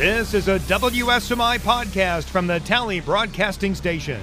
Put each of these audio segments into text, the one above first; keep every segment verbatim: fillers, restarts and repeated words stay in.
This is a W S M I podcast from the Tally Broadcasting Station.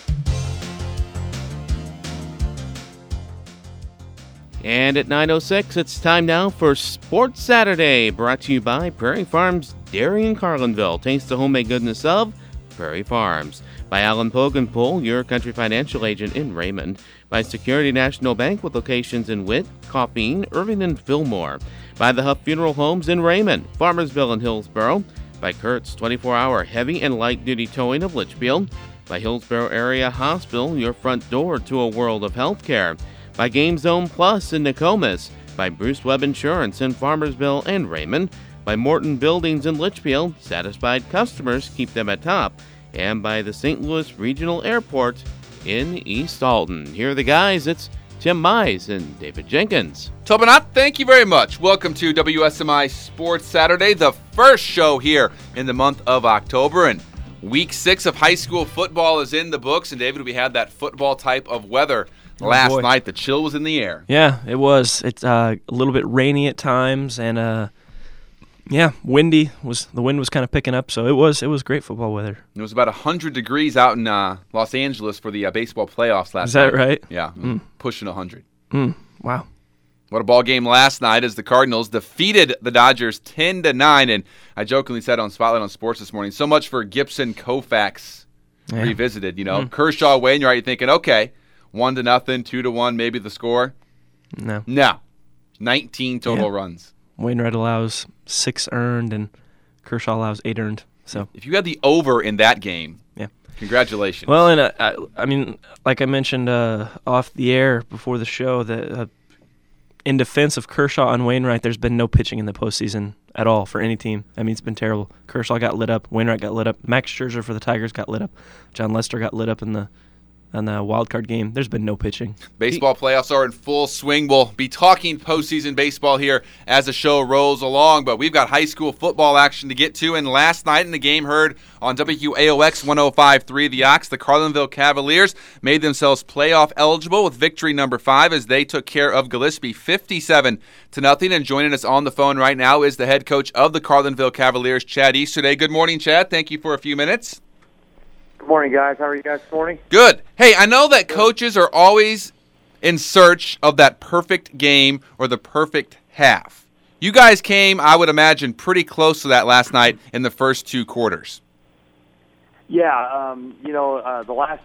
And at nine oh six, it's time now for Sports Saturday, brought to you by Prairie Farms Dairy in Carlinville. Taste the homemade goodness of Prairie Farms. By Alan Pogenpool, your country financial agent in Raymond. By Security National Bank with locations in Witt, Coppeen, Irving, and Fillmore. By the Huff Funeral Homes in Raymond, Farmersville, and Hillsborough. By Kurt's twenty-four hour heavy and light-duty towing of Litchfield. By Hillsborough Area Hospital, your front door to a world of healthcare. By Game Zone Plus in Nokomis. By Bruce Webb Insurance in Farmersville and Raymond. By Morton Buildings in Litchfield, satisfied customers keep them at top. And by the Saint Louis Regional Airport in East Alton. Here are the guys. It's Tim Mize and David Jenkins. Tobinat, thank you very much. Welcome to W S M I Sports Saturday, the first show here in the month of October. And week six of high school football is in the books. And David, we had that football type of weather last oh night. The chill was in the air. Yeah, it was. It's uh, a little bit rainy at times, and uh, yeah, windy. Was the wind was kind of picking up, so it was it was great football weather. It was about one hundred degrees out in uh, Los Angeles for the uh, baseball playoffs last night. Is that night. right? Yeah, Mm. pushing one hundred. Mm. Wow. What a ball game last night as the Cardinals defeated the Dodgers ten to nine. And I jokingly said on Spotlight on Sports this morning, so much for Gibson Koufax Yeah. revisited. You know, Mm. Kershaw, Wainwright, you're thinking, okay, one to nothing, two to one, maybe the score. No. No, nineteen total Yeah. runs. Wainwright allows six earned, and Kershaw allows eight earned. So If you had the over in that game, yeah. congratulations. Well, and uh, I, I mean, like I mentioned uh, off the air before the show, that uh, in defense of Kershaw and Wainwright, there's been no pitching in the postseason at all for any team. I mean, it's been terrible. Kershaw got lit up. Wainwright got lit up. Max Scherzer for the Tigers got lit up. John Lester got lit up in the on the wild card game. There's been no pitching. Baseball playoffs are in full swing. We'll be talking postseason baseball here as the show rolls along, but we've got high school football action to get to. And last night in the game heard on W A O X one oh five point three The Ox, the Carlinville Cavaliers made themselves playoff eligible with victory number five as they took care of Gillespie fifty-seven to nothing. And joining us on the phone right now is the head coach of the Carlinville Cavaliers, Chad Easterday. Good morning, Chad. Thank you for a few minutes. Good morning, guys. How are you guys this morning? Good. Hey, I know that coaches are always in search of that perfect game or the perfect half. You guys came, I would imagine, pretty close to that last night in the first two quarters. Yeah, um, you know, uh, the last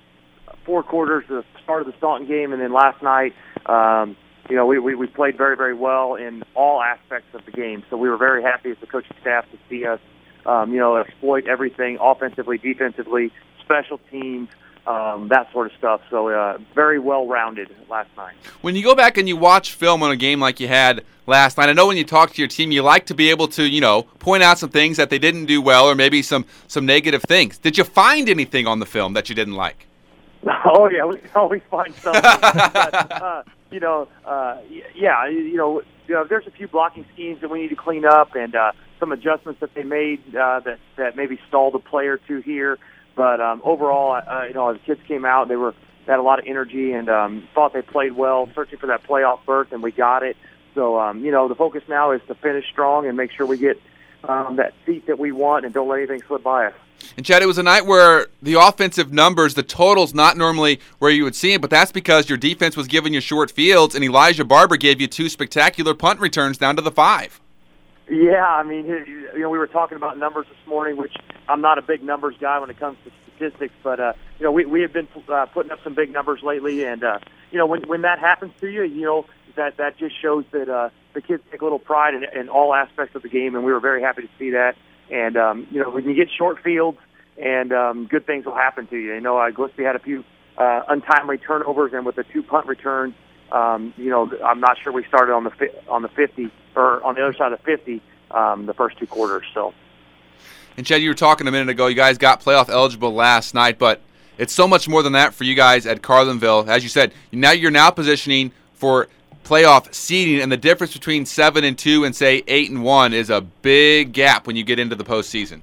four quarters, the start of the Staunton game, and then last night, um, you know, we, we, we played very, very well in all aspects of the game. So we were very happy as the coaching staff to see us, um, you know, exploit everything offensively, defensively, special teams, um, that sort of stuff. So uh, very well-rounded last night. When you go back and you watch film on a game like you had last night, I know when you talk to your team, you like to be able to, you know, point out some things that they didn't do well or maybe some, some negative things. Did you find anything on the film that you didn't like? Oh, yeah, we can always find something. but, uh, you know, uh, yeah, you know, you know, there's a few blocking schemes that we need to clean up and uh, some adjustments that they made uh, that, that maybe stalled a play or two here. But um, overall, uh, you know, as kids came out, they were they had a lot of energy and um, thought they played well, searching for that playoff berth, and we got it. So, um, you know, the focus now is to finish strong and make sure we get um, that seat that we want and don't let anything slip by us. And, Chad, it was a night where the offensive numbers, the total's not normally where you would see it, but that's because your defense was giving you short fields, and Elijah Barber gave you two spectacular punt returns down to the five. Yeah, I mean, you know, we were talking about numbers this morning, which I'm not a big numbers guy when it comes to statistics, but, uh, you know, we, we have been uh, putting up some big numbers lately, and, uh, you know, when when that happens to you, you know, that, that just shows that uh, the kids take a little pride in, in all aspects of the game, and we were very happy to see that. And, um, you know, when you get short fields, and um, good things will happen to you. You know, uh, Gillespie had a few uh, untimely turnovers, and with the two punt returns, um, you know, I'm not sure we started on the fi- on the fifty or on the other side of the fifty um, the first two quarters. So. And, Chad, you were talking a minute ago, you guys got playoff eligible last night, but it's so much more than that for you guys at Carlinville. As you said, now you're now positioning for playoff seeding, and the difference between seven and two and, say, eight and one is a big gap when you get into the postseason.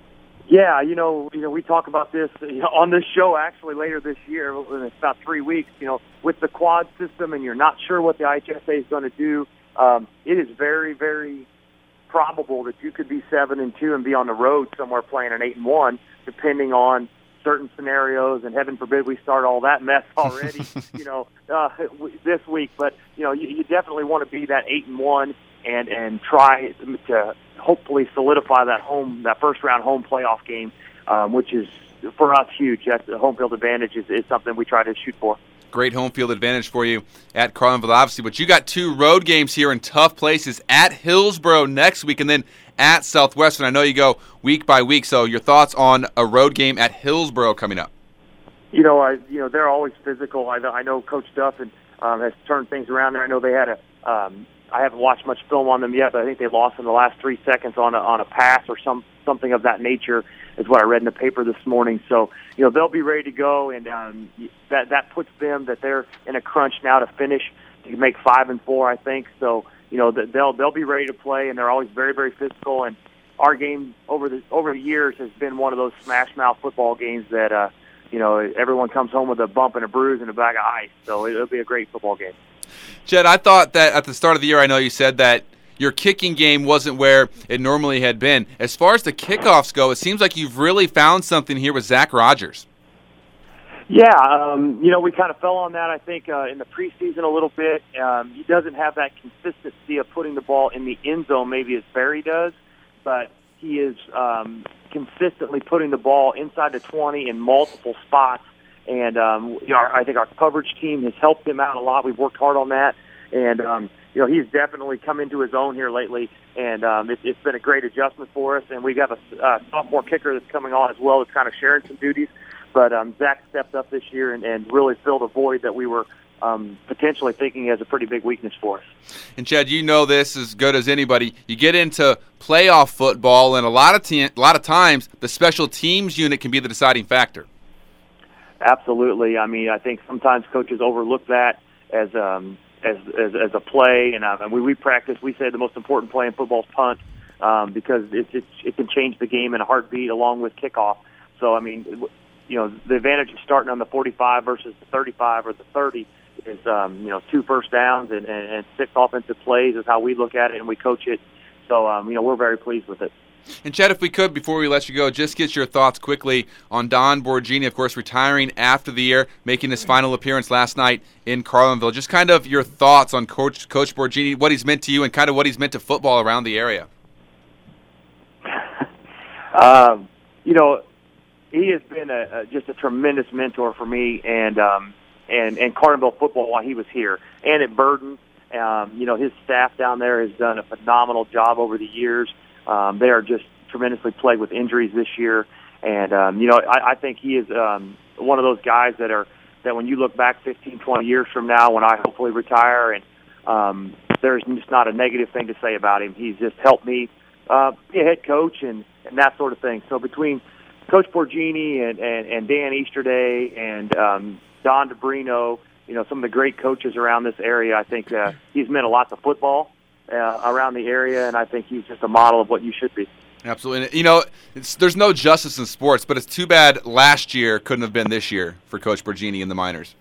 Yeah, you know, you know, we talk about this you know, on this show actually later this year. In about three weeks, you know, with the quad system, and you're not sure what the I H S A is going to do. Um, it is very, very probable that you could be seven and two and be on the road somewhere playing an eight and one, depending on certain scenarios. And heaven forbid we start all that mess already, you know, uh, this week. But you know, you, you definitely want to be that eight and one and and try to hopefully solidify that home that first round home playoff game, um, which is for us huge. That's the home field advantage is, is something we try to shoot for. Great home field advantage for you at Carlinville, obviously. But you got two road games here in tough places, at Hillsboro next week and then at Southwestern. I know you go week by week, so your thoughts on a road game at Hillsboro coming up? You know, I you know they're always physical. I know, I know Coach Duffin um, has turned things around there. I know they had a. Um, I haven't watched much film on them yet, but I think they lost in the last three seconds on a on a pass or some something of that nature, is what I read in the paper this morning. So, you know, they'll be ready to go, and um, that that puts them that they're in a crunch now to finish to make five and four, I think. So, you know, they'll they'll be ready to play, and they're always very very physical. And our game over the over the years has been one of those smash mouth football games that uh, you know everyone comes home with a bump and a bruise and a bag of ice. So it'll be a great football game. Jed, I thought that at the start of the year, I know you said that your kicking game wasn't where it normally had been. As far as the kickoffs go, it seems like you've really found something here with Zach Rogers. Yeah, um, you know, we kind of fell on that, I think, uh, in the preseason a little bit. Um, he doesn't have that consistency of putting the ball in the end zone maybe as Barry does, but he is um, consistently putting the ball inside the twenty in multiple spots. And um, you know, our, I think our coverage team has helped him out a lot. We've worked hard on that. And, um, you know, he's definitely come into his own here lately. And um, it, it's been a great adjustment for us. And we got a uh, sophomore kicker that's coming on as well that's kind of sharing some duties. But um, Zach stepped up this year and, and really filled a void that we were um, potentially thinking as a pretty big weakness for us. And, Chad, you know this as good as anybody. You get into playoff football, and a lot of te- a lot of times the special teams unit can be the deciding factor. Absolutely. I mean, I think sometimes coaches overlook that as um, as, as as a play, and uh, we we practice. We say the most important play in football is punt um, because it, it it can change the game in a heartbeat along with kickoff. So I mean, you know, the advantage of starting on the forty-five versus the thirty-five or the thirty is um, you know two first downs and, and, and six offensive plays is how we look at it and we coach it. So um, you know, we're very pleased with it. And, Chad, if we could, before we let you go, just get your thoughts quickly on Don Borgini, of course, retiring after the year, making his final appearance last night in Carlinville. Just kind of your thoughts on Coach Coach Borgini, what he's meant to you, and kind of what he's meant to football around the area. um, you know, he has been a, a, just a tremendous mentor for me and um, and, and Carlinville football while he was here. And at Burden, um, you know, his staff down there has done a phenomenal job over the years. Um, they are just tremendously plagued with injuries this year, and um, you know I, I think he is um, one of those guys that are that when you look back fifteen, twenty years from now, when I hopefully retire, and um, there's just not a negative thing to say about him. He's just helped me uh, be a head coach and, and that sort of thing. So between Coach Borgini and, and, and Dan Easterday and um, Don DeBrino, you know, some of the great coaches around this area, I think uh, he's meant a lot to football. Uh, around the area, and I think he's just a model of what you should be. Absolutely. And, you know, it's, there's no justice in sports, but it's too bad last year couldn't have been this year for Coach Borgini and the Miners.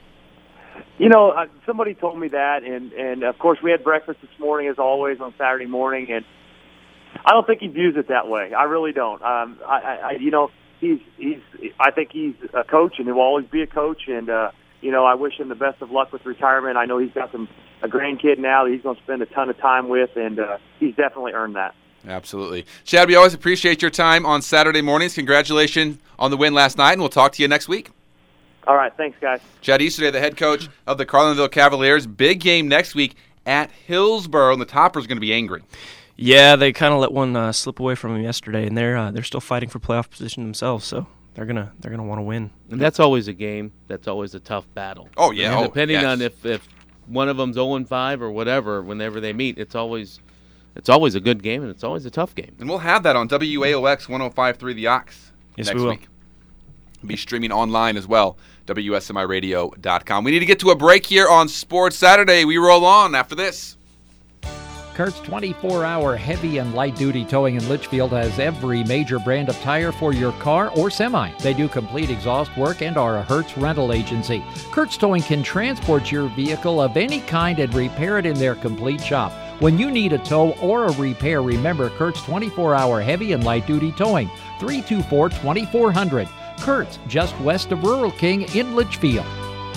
You know, uh, somebody told me that, and, and of course we had breakfast this morning, as always, on Saturday morning, and I don't think he views it that way. I really don't. Um, I, I, you know, he's he's. I think he's a coach, and he will always be a coach, and uh, you know, I wish him the best of luck with retirement. I know he's got some a grandkid now that he's going to spend a ton of time with, and uh, he's definitely earned that. Absolutely. Chad, we always appreciate your time on Saturday mornings. Congratulations on the win last night, and we'll talk to you next week. All right. Thanks, guys. Chad Easterday, the head coach of the Carlinville Cavaliers. Big game next week at Hillsboro, and the Toppers going to be angry. Yeah, they kind of let one uh, slip away from them yesterday, and they're uh, they're still fighting for playoff position themselves, so they're gonna they're gonna want to win. And that's always a game. That's always a tough battle. Oh yeah, and oh, depending yes. on if, if one of them's oh and five or whatever, whenever they meet, it's always it's always a good game and it's always a tough game. And we'll have that on W A O X one oh five point three The Ox yes, next we will. week. We'll be streaming online as well, W S M I radio dot com. We need to get to a break here on Sports Saturday. We roll on after this. Kurt's twenty-four hour heavy and light-duty towing in Litchfield has every major brand of tire for your car or semi. They do complete exhaust work and are a Hertz rental agency. Kurt's Towing can transport your vehicle of any kind and repair it in their complete shop. When you need a tow or a repair, remember Kurt's twenty-four hour heavy and light duty towing. three two four, two four zero zero. Kurt's, just west of Rural King in Litchfield.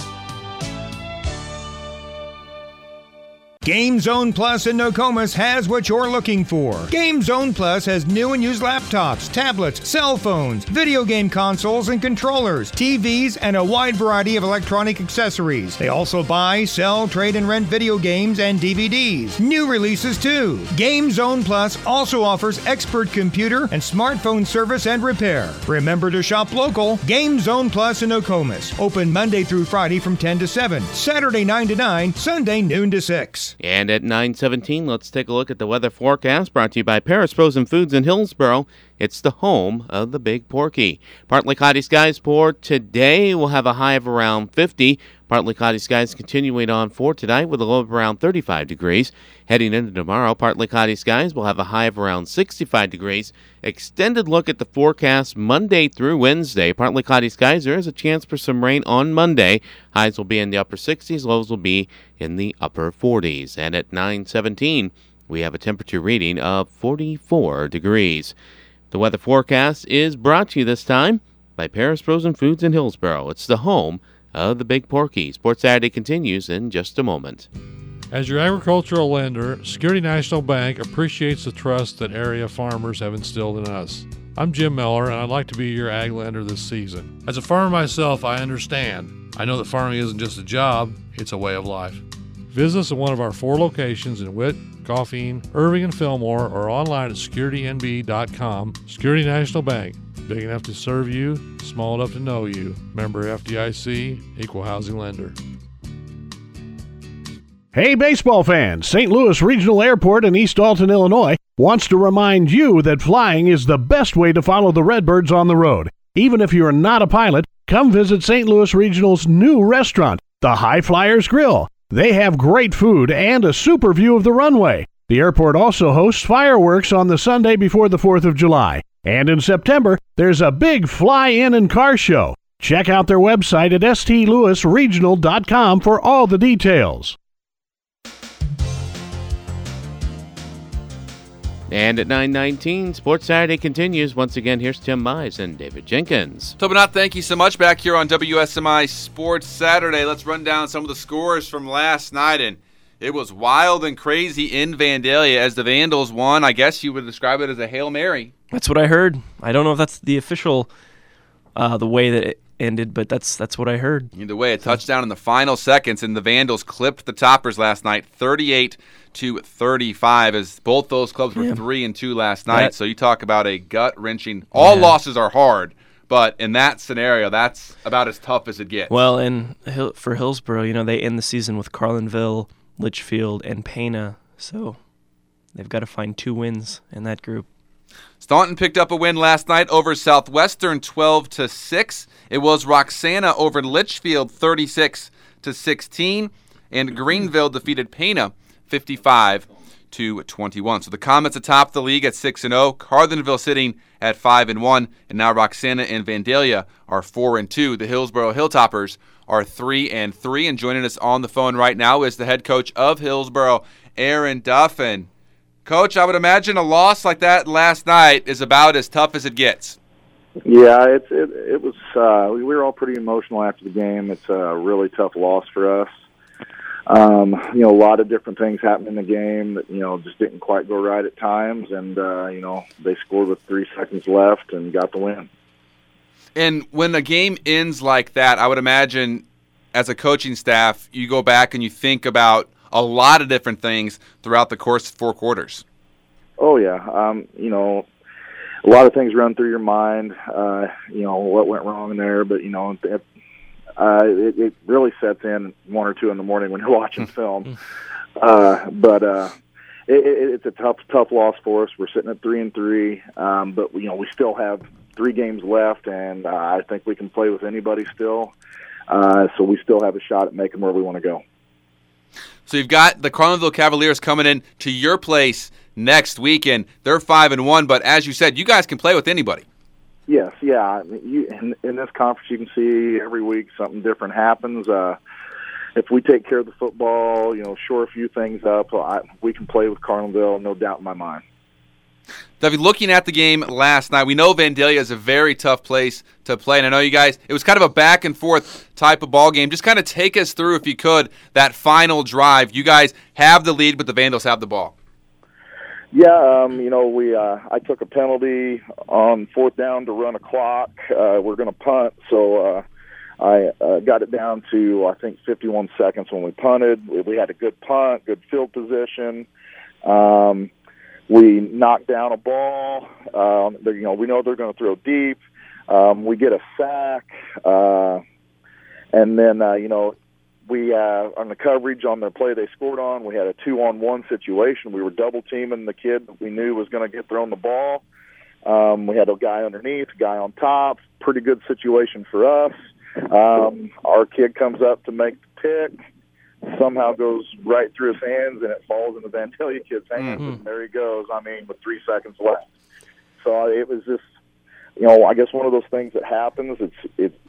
Game Zone Plus in Nokomis has what you're looking for. Game Zone Plus has new and used laptops, tablets, cell phones, video game consoles and controllers, T Vs, and a wide variety of electronic accessories. They also buy, sell, trade, and rent video games and D V Ds. New releases too. Game Zone Plus also offers expert computer and smartphone service and repair. Remember to shop local. Game Zone Plus in Nokomis. Open Monday through Friday from ten to seven, Saturday nine to nine, Sunday noon to six. And at nine seventeen, let's take a look at the weather forecast brought to you by Paris Frozen Foods in Hillsboro. It's the home of the Big Porky. Partly cloudy skies for today. We'll have a high of around fifty. Partly cloudy skies continuing on for tonight with a low of around thirty-five degrees. Heading into tomorrow, partly cloudy skies will have a high of around sixty-five degrees. Extended look at the forecast Monday through Wednesday. Partly cloudy skies. There is a chance for some rain on Monday. Highs will be in the upper sixties. Lows will be in the upper forties. And at nine seventeen, we have a temperature reading of forty-four degrees. The weather forecast is brought to you this time by Paris Frozen Foods in Hillsboro. It's the home of the Big Porky. Sports Saturday continues in just a moment. As your agricultural lender, Security National Bank appreciates the trust that area farmers have instilled in us. I'm Jim Miller, and I'd like to be your ag lender this season. As a farmer myself, I understand. I know that farming isn't just a job, it's a way of life. Visit us at one of our four locations in Witt, Coffeen, Irving, and Fillmore, or online at security n b dot com. Security National Bank, big enough to serve you, small enough to know you. Member F D I C, Equal Housing Lender. Hey baseball fans, Saint Louis Regional Airport in East Alton, Illinois wants to remind you that flying is the best way to follow the Redbirds on the road. Even if you're not a pilot, come visit Saint Louis Regional's new restaurant, the High Flyers Grill. They have great food and a super view of the runway. The airport also hosts fireworks on the Sunday before the fourth of July. And in September, there's a big fly-in and car show. Check out their website at s t louis regional dot com for all the details. And at nine nineteen, Sports Saturday continues. Once again, here's Tim Mize and David Jenkins. Tobinat, thank you so much. Back here on W S M I Sports Saturday. Let's run down some of the scores from last night. And it was wild and crazy in Vandalia as the Vandals won. I guess you would describe it as a Hail Mary. That's what I heard. I don't know if that's the official, uh, the way that it ended, but that's that's what I heard. Either way, a touchdown in the final seconds, and the Vandals clipped the Toppers last night, thirty-eight to thirty-five, as both those clubs were yeah. three and two last night. That, so you talk about a gut wrenching. All yeah. losses are hard, but in that scenario, that's about as tough as it gets. Well, and for Hillsboro, you know, they end the season with Carlinville, Litchfield, and Pana, so they've got to find two wins in that group. Staunton picked up a win last night over Southwestern, twelve to six. It was Roxana over Litchfield, thirty-six to sixteen, and Greenville defeated Pana, fifty-five to twenty-one. So the Comets atop the league at six and oh, Carlinville sitting at five and one, and now Roxana and Vandalia are four and two. The Hillsboro Hilltoppers are three and three, and joining us on the phone right now is the head coach of Hillsboro, Aaron Duffin. Coach, I would imagine a loss like that last night is about as tough as it gets. Yeah, it's it, it was. Uh, we were all pretty emotional after the game. It's a really tough loss for us. Um, you know, a lot of different things happened in the game that you know just didn't quite go right at times, and uh, you know they scored with three seconds left and got the win. And when a game ends like that, I would imagine as a coaching staff, you go back and you think about a lot of different things throughout the course of four quarters. Oh, yeah. Um, you know, a lot of things run through your mind, uh, you know, what went wrong there. But, you know, it, uh, it, it really sets in one or two in the morning when you're watching film. Uh, but uh, it, it, it's a tough, tough loss for us. We're sitting at three and three, um, but, you know, we still have three games left, and uh, I think we can play with anybody still. Uh, so we still have a shot at making where we want to go. So you've got the Carlinville Cavaliers coming in to your place next weekend. They're five and one, but as you said, you guys can play with anybody. Yes, yeah. You, in, in this conference, you can see every week something different happens. Uh, if we take care of the football, you know, shore a few things up, I, we can play with Carlinville, no doubt in my mind. Duffy, looking at the game last night, we know Vandalia is a very tough place to play, and I know you guys, it was kind of a back-and-forth type of ball game. Just kind of take us through, if you could, that final drive. You guys have the lead, but the Vandals have the ball. Yeah, um, you know, we uh, I took a penalty on fourth down to run a clock. Uh, we're going to punt, so uh, I uh, got it down to, I think, fifty-one seconds when we punted. We, we had a good punt, good field position. Um We knock down a ball. Um, you know, we know they're going to throw deep. Um, we get a sack, uh, and then uh, you know, we uh, on the coverage on the play they scored on, we had a two-on-one situation. We were double teaming the kid that we knew was going to get thrown the ball. Um, we had a guy underneath, a guy on top. Pretty good situation for us. Um, our kid comes up to make the pick. Somehow goes right through his hands, and it falls in the Vandalia kid's hands, mm-hmm. and there he goes, I mean, with three seconds left. So it was just, you know, I guess one of those things that happens, it's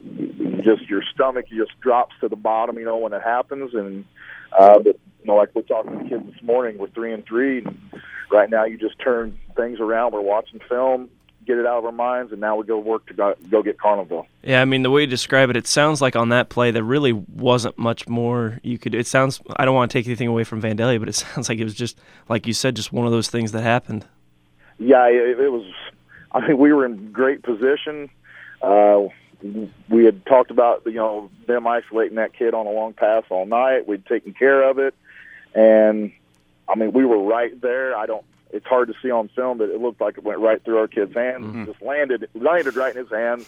it just your stomach just drops to the bottom, you know, when it happens. And, uh, but, you know, like we're talking to the kids this morning, we're three and three, and right now you just turn things around. We're watching film, get it out of our minds, and now we go work to go, go get Carlinville. Yeah, I mean, the way you describe it, it sounds like on that play there really wasn't much more you could do. It sounds, I don't want to take anything away from Vandalia, but it sounds like it was just, like you said, just one of those things that happened. Yeah, it, it was, I mean, we were in great position. Uh, we had talked about, you know, them isolating that kid on a long pass all night. We'd taken care of it, and, I mean, we were right there. I don't, It's hard to see on film, but it looked like it went right through our kid's hands. Mm-hmm. Just landed, landed right in his hands,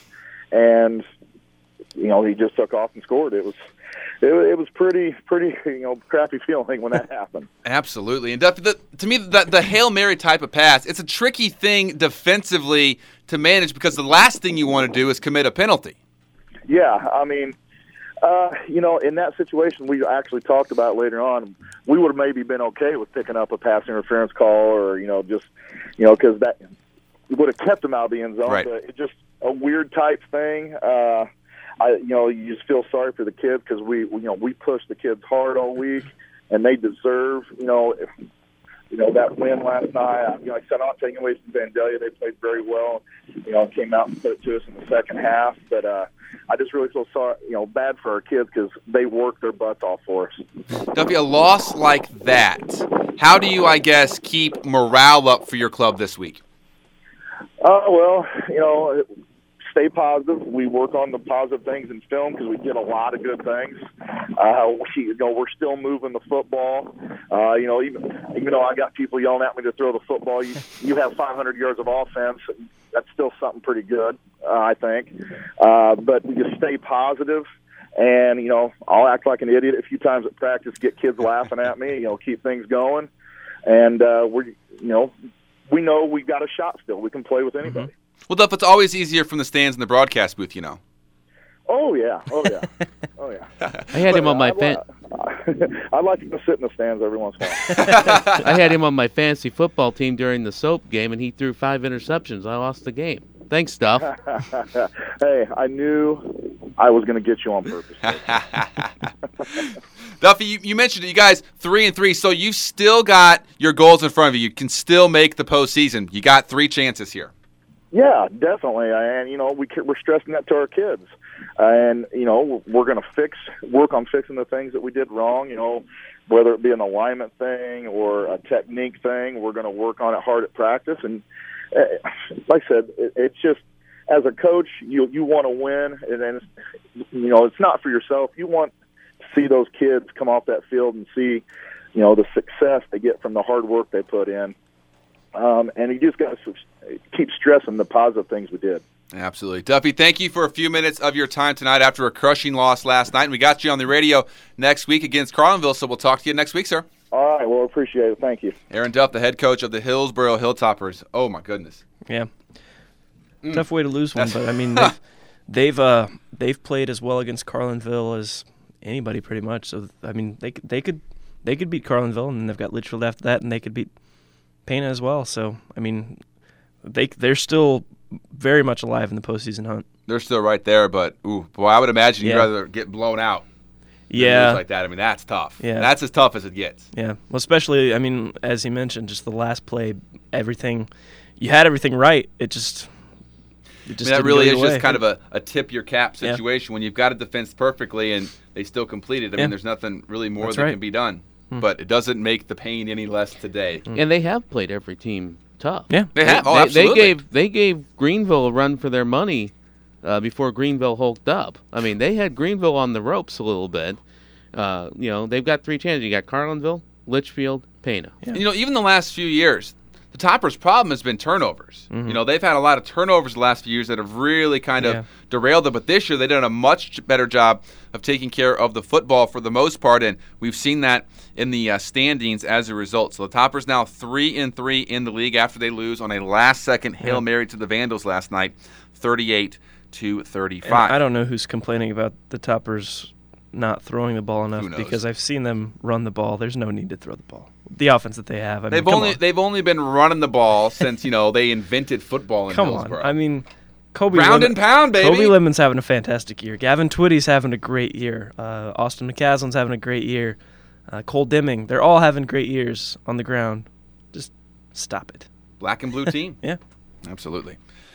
and you know he just took off and scored. It was, it, it was pretty, pretty, you know, crappy feeling when that happened. Absolutely, and the, to me, the, the Hail Mary type of pass, it's a tricky thing defensively to manage because the last thing you want to do is commit a penalty. Yeah, I mean. Uh, you know, in that situation, we actually talked about later on, we would have maybe been okay with picking up a pass interference call or, you know, just, you know, because that would have kept them out of the end zone. Right. But it's just a weird type thing. Uh, I, you know, you just feel sorry for the kids because we, you know, we pushed the kids hard all week, and they deserve, you know, if, you know, that win last night. You know, like I said, I'm not taking away from Vandalia. They played very well. You know, came out and put it to us in the second half. But uh, I just really feel sorry, you know, bad for our kids because they worked their butts off for us. Duffy, a loss like that, how do you, I guess, keep morale up for your club this week? Uh, well, you know, stay positive. We work on the positive things in film because we get a lot of good things. Uh, we, you know, we're still moving the football. Uh, you know, even even though I got people yelling at me to throw the football, you you have five hundred yards of offense. That's still something pretty good, uh, I think. Uh, but we just stay positive. And, you know, I'll act like an idiot a few times at practice, get kids laughing at me, you know, keep things going. And, uh, we're, you know, we know we got a shot still. We can play with anybody. Mm-hmm. Well, Duff, it's always easier from the stands in the broadcast booth, you know. Oh, yeah. Oh, yeah. Oh, yeah. I had but, him on my uh, fan. I'd like to sit in the stands every once in a while. I had him on my fantasy football team during the soap game, and he threw five interceptions. I lost the game. Thanks, Duff. Hey, I knew I was going to get you on purpose. Duffy, you, you mentioned it, you guys three and three, so you still got your goals in front of you. You can still make the postseason. You got three chances here. Yeah, definitely, and you know we we're stressing that to our kids, uh, and you know we're going to fix, work on fixing the things that we did wrong. You know, whether it be an alignment thing or a technique thing, we're going to work on it hard at practice. And uh, like I said, it, it's just as a coach, you you want to win, and then you know it's not for yourself. You want to see those kids come off that field and see, you know, the success they get from the hard work they put in. Um, and you just got to keep stressing the positive things we did. Absolutely. Duffy, thank you for a few minutes of your time tonight after a crushing loss last night. And we got you on the radio next week against Carlinville, so we'll talk to you next week, sir. All right. Well, appreciate it. Thank you. Aaron Duff, the head coach of the Hillsboro Hilltoppers. Oh, my goodness. Yeah. Mm. Tough way to lose one, but, I mean, they've, they've, uh, they've played as well against Carlinville as anybody pretty much. So, I mean, they, they, could, they could beat Carlinville, and then they've got Litchfield after that, and they could beat Pana as well. So, I mean, they, they're still very much alive in the postseason hunt. They're still right there, but, ooh, boy, I would imagine you'd yeah. rather get blown out. Yeah. lose like that. I mean, that's tough. Yeah. That's as tough as it gets. Yeah. Well, especially, I mean, as he mentioned, just the last play, everything, you had everything right. It just, it just I mean, that didn't really go is your just way. kind of a, a tip your cap Yeah. situation when you've got it defensed perfectly and they still complete it. I Yeah. mean, there's nothing really more That's that right. can be done. Hmm. But it doesn't make the pain any less today. And they have played every team tough. Yeah. They have. Oh, they, absolutely. They gave they gave Greenville a run for their money uh, before Greenville hulked up. I mean, they had Greenville on the ropes a little bit. Uh, you know, they've got three chances. You got Carlinville, Litchfield, Pana. Yeah. You know, even the last few years, the Toppers' problem has been turnovers. Mhm. You know, they've had a lot of turnovers the last few years that have really kind of Yeah. derailed them. But this year, they've done a much better job of taking care of the football for the most part, and we've seen that in the uh, standings as a result. So the Toppers now three and three in the league after they lose on a last-second Hail Yeah. Mary to the Vandals last night, thirty-eight to And thirty-five. I don't know who's complaining about the Toppers not throwing the ball enough Who knows? because I've seen them run the ball. There's no need to throw the ball. The offense that they have. I mean, They've come only on. they've only been running the ball since you know they invented football in Come on. Hillsborough. I mean, Kobe Round Lemon, and pound, baby. Kobe Lemon's having a fantastic year. Gavin Twitty's having a great year. Uh, Austin McCaslin's having a great year. Uh, Cole Dimming. They're all having great years on the ground. Just stop it. Black and blue team. Yeah. Absolutely.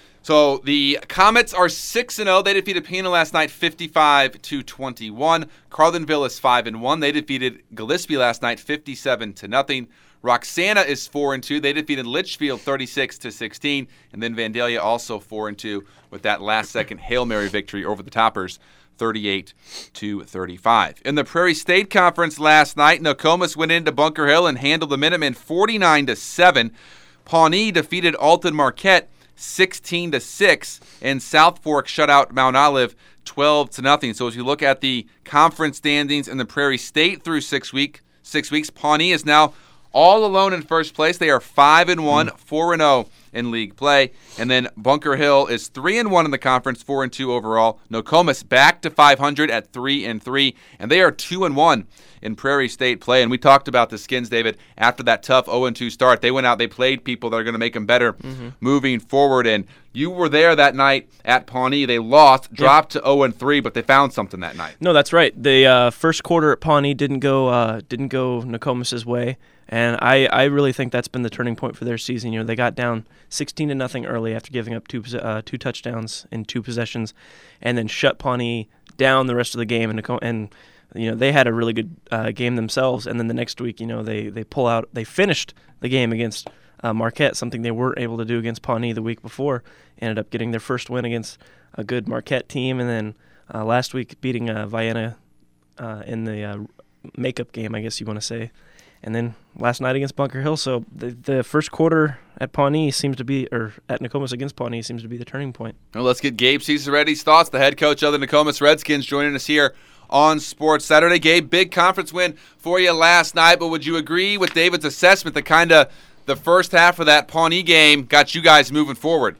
So the Comets are six and oh. They defeated Pana last night fifty-five to twenty-one. Carlinville is five and one. They defeated Gillespie last night fifty-seven to nothing. Roxana is four and two. They defeated Litchfield thirty-six to sixteen, and then Vandalia also four and two with that last-second Hail Mary victory over the Toppers, thirty-eight to thirty-five. In the Prairie State Conference last night, Nokomis went into Bunker Hill and handled the Minutemen forty-nine to seven. Pawnee defeated Alton Marquette sixteen to six, and South Fork shut out Mount Olive twelve to nothing. So as you look at the conference standings in the Prairie State through six week six weeks, Pawnee is now all alone in first place. They are five and one, four and zero in league play, and then Bunker Hill is three and one in the conference, four and two overall. Nokomis back to five hundred at three and three, and they are two and one in Prairie State play. And we talked about the Skins, David, after that tough oh and two start. They went out, they played people that are going to make them better mm-hmm. moving forward. And you were there that night at Pawnee. They lost, dropped yeah. to oh and three, but they found something that night. No, that's right. The uh, first quarter at Pawnee didn't go uh, didn't go Nokomis's way. And I, I really think that's been the turning point for their season. You know, they got down sixteen to nothing early after giving up two uh, two touchdowns in two possessions, and then shut Pawnee down the rest of the game. And and you know they had a really good uh, game themselves. And then the next week, you know, they they pull out. They finished the game against uh, Marquette, something they weren't able to do against Pawnee the week before. Ended up getting their first win against a good Marquette team, and then uh, last week beating uh, Vienna uh, in the uh, makeup game, I guess you want to say. And then last night against Bunker Hill. So the the first quarter at Pawnee seems to be, or at Nokomis against Pawnee seems to be the turning point. Well, let's get Gabe Cesaretti's thoughts, the head coach of the Nokomis Redskins, joining us here on Sports Saturday. Gabe, big conference win for you last night, but would you agree with David's assessment that kind of the first half of that Pawnee game got you guys moving forward?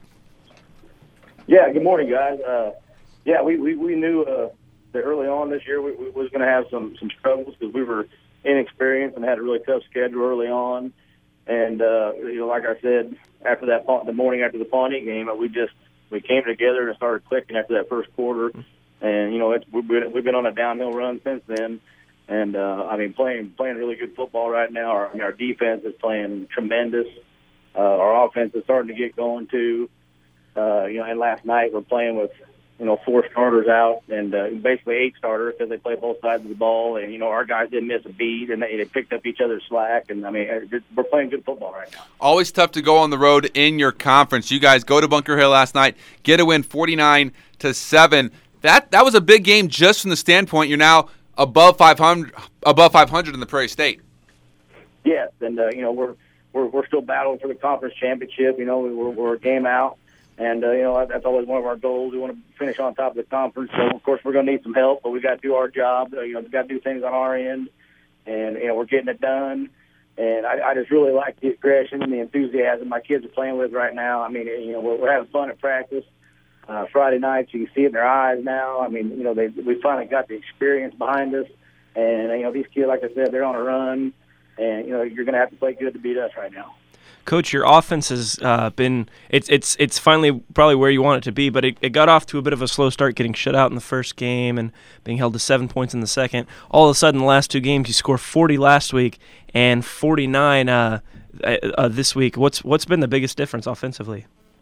Yeah, good morning, guys. Uh, yeah, we, we, we knew uh, that early on this year we, we was going to have some, some struggles because we were – inexperienced and had a really tough schedule early on. And, uh, you know, like I said, after that, the morning after the Pawnee game, we just, we came together and started clicking after that first quarter. And, you know, it's, we've been, we've been on a downhill run since then. And, uh, I mean, playing, playing really good football right now. Our, I mean, our defense is playing tremendous. Uh, our offense is starting to get going too. Uh, you know, and last night we're playing with, you know, four starters out and uh, basically eight starters because they play both sides of the ball. And, you know, our guys didn't miss a beat, and they, they picked up each other's slack. And, I mean, we're playing good football right now. Always tough to go on the road in your conference. You guys go to Bunker Hill last night, get a win forty-nine to seven. That that was a big game just from the standpoint you're now above five hundred, above five hundred in the Prairie State. Yes, and, uh, you know, we're, we're we're still battling for the conference championship. You know, we're, we're a game out. And, uh, you know, that's always one of our goals. We want to finish on top of the conference. So, of course, we're going to need some help, but we got to do our job. Uh, you know, we've got to do things on our end. And, you know, we're getting it done. And I, I just really like the aggression and the enthusiasm my kids are playing with right now. I mean, you know, we're, we're having fun at practice. Uh, Friday nights, you can see it in their eyes now. I mean, you know, they we finally got the experience behind us. And, you know, these kids, like I said, they're on a run. And, you know, you're going to have to play good to beat us right now. Coach, your offense has uh, been it's it's it's finally probably where you want it to be, but it, it got off to a bit of a slow start, getting shut out in the first game and being held to seven points in the second. All of a sudden, the last two games, you score forty last week and forty-nine uh, uh, this week. What's what's been the biggest difference offensively?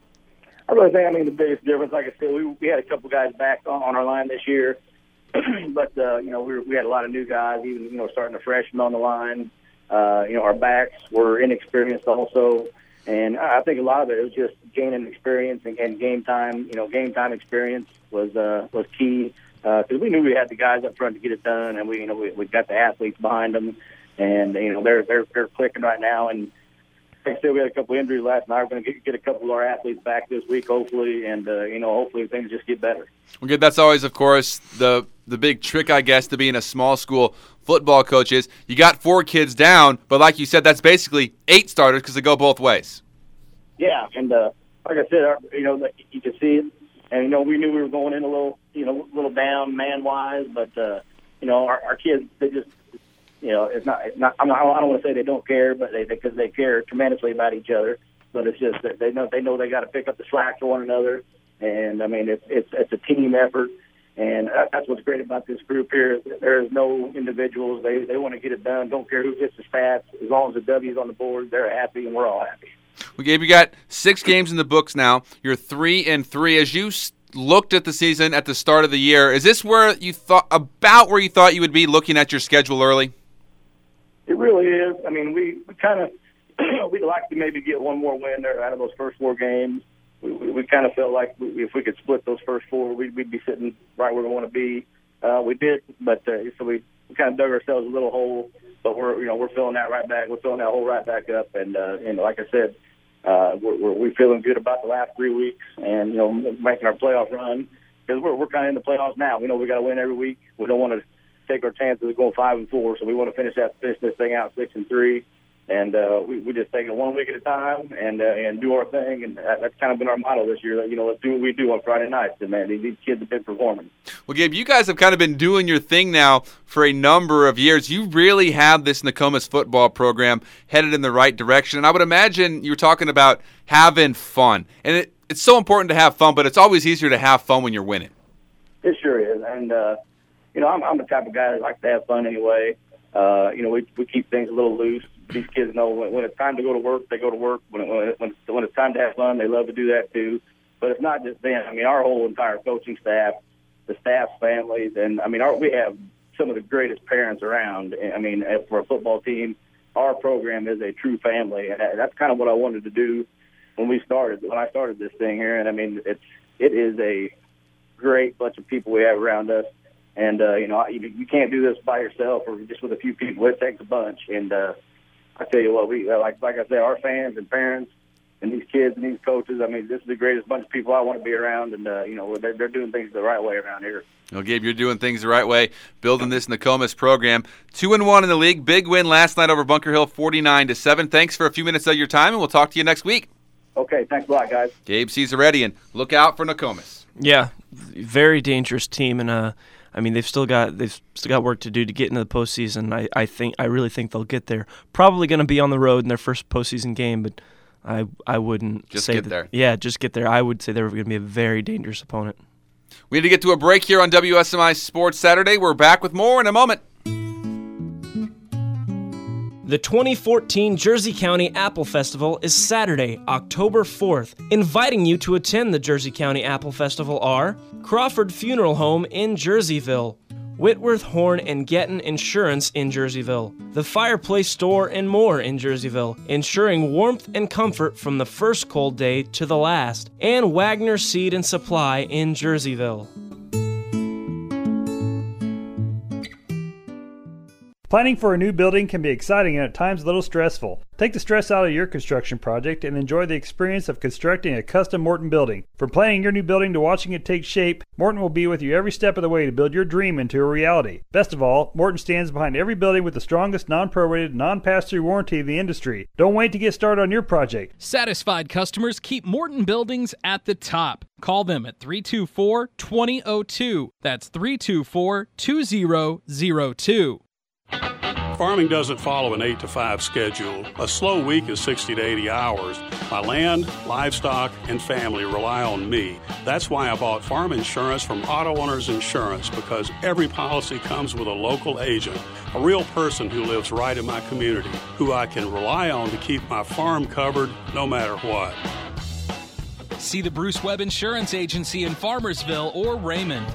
I really think, I mean, the biggest difference, like I said, we we had a couple guys back on, on our line this year, but, uh, you know, we, were, we had a lot of new guys, even, you know, starting a freshman on the line. Uh, you know, our backs were inexperienced also, and I think a lot of it was just gaining experience and, and game time. You know, game time experience was uh, was key because uh, we knew we had the guys up front to get it done, and we, you know, we, we got the athletes behind them, and you know, they're they're they're clicking right now. And like I said, we had a couple injuries last night. We're going to get, get a couple of our athletes back this week, hopefully, and uh, you know, hopefully things just get better. Well, good. That's always, of course, the the big trick, I guess, to being a small school football coach is you got four kids down, but like you said, that's basically eight starters because they go both ways. Yeah, and uh, like I said, our, you know, you can see it, and you know, we knew we were going in a little, you know, a little down man wise, but uh, you know, our, our kids, they just. You know, it's not. It's not. I'm not I don't want to say they don't care, but they because they, they care tremendously about each other. But it's just that they know they know they got to pick up the slack for one another. And I mean, it's it's it's a team effort, and that's what's great about this group here. There's no individuals. They they want to get it done. Don't care who gets the stats. As long as the W's on the board, they're happy, and we're all happy. Well, Gabe, you got six games in the books now. You're three and three. As you looked at the season at the start of the year, is this where you thought about where you thought you would be looking at your schedule early? It really is. I mean, we, we kind of we'd like to maybe get one more win there out of those first four games. We, we, we kind of felt like we, if we could split those first four, we'd, we'd be sitting right where we want to be. Uh, we did, but uh, so we, we kind of dug ourselves a little hole. But we're you know we're filling that right back. We're filling that hole right back up. And uh, and like I said, uh, we're, we're we're feeling good about the last three weeks and you know making our playoff run because we're we're kind of in the playoffs now. We know we got to win every week. We don't want to take our chances of going five and four, so we want to finish that finish this thing out six and three, and uh, we we just take it one week at a time and uh, and do our thing, and that, that's kind of been our motto this year. You know, let's do what we do on Friday nights, and man, these, these kids have been performing. Well, Gabe, you guys have kind of been doing your thing now for a number of years. You really have this Nokomis football program headed in the right direction, and I would imagine you're talking about having fun, and it, it's so important to have fun, but it's always easier to have fun when you're winning. It sure is, and. Uh, You know, I'm, I'm the type of guy that likes to have fun anyway. Uh, you know, we we keep things a little loose. These kids know when, when it's time to go to work, they go to work. When it, when, it, when, it's, when it's time to have fun, they love to do that too. But it's not just them. I mean, our whole entire coaching staff, the staff's families, and I mean, our, we have some of the greatest parents around. I mean, for a football team, our program is a true family, and that's kind of what I wanted to do when we started. When I started this thing here, and I mean, it's it is a great bunch of people we have around us. And, uh, you know, you, you can't do this by yourself or just with a few people. It takes a bunch. And uh, I tell you what, we like like I said, our fans and parents and these kids and these coaches, I mean, this is the greatest bunch of people I want to be around. And, uh, you know, they're, they're doing things the right way around here. Well, Gabe, you're doing things the right way, building this Nokomis program. Two and one in the league. Big win last night over Bunker Hill, forty-nine to seven. Thanks for a few minutes of your time, and we'll talk to you next week. Okay, thanks a lot, guys. Gabe Cesaretian, look out for Nokomis. Yeah, very dangerous team, and uh, I mean they've still got they've still got work to do to get into the postseason. I, I think I really think they'll get there. Probably going to be on the road in their first postseason game, but I I wouldn't just say get that, there. Yeah, just get there. I would say they're going to be a very dangerous opponent. We need to get to a break here on W S M I Sports Saturday. We're back with more in a moment. The twenty fourteen Jersey County Apple Festival is Saturday, October fourth. Inviting you to attend the Jersey County Apple Festival are Crawford Funeral Home in Jerseyville, Whitworth, Horn, and Getton Insurance in Jerseyville, the Fireplace Store and more in Jerseyville, ensuring warmth and comfort from the first cold day to the last, and Wagner Seed and Supply in Jerseyville. Planning for a new building can be exciting and at times a little stressful. Take the stress out of your construction project and enjoy the experience of constructing a custom Morton building. From planning your new building to watching it take shape, Morton will be with you every step of the way to build your dream into a reality. Best of all, Morton stands behind every building with the strongest non-prorated, non-pass-through warranty in the industry. Don't wait to get started on your project. Satisfied customers keep Morton Buildings at the top. Call them at three two four, two zero zero two. That's three two four, two zero zero two. Farming doesn't follow an eight to five schedule. A slow week is sixty to eighty hours. My land, livestock, and family rely on me. That's why I bought farm insurance from Auto Owners Insurance, because every policy comes with a local agent, a real person who lives right in my community, who I can rely on to keep my farm covered no matter what. See the Bruce Webb Insurance Agency in Farmersville or Raymond.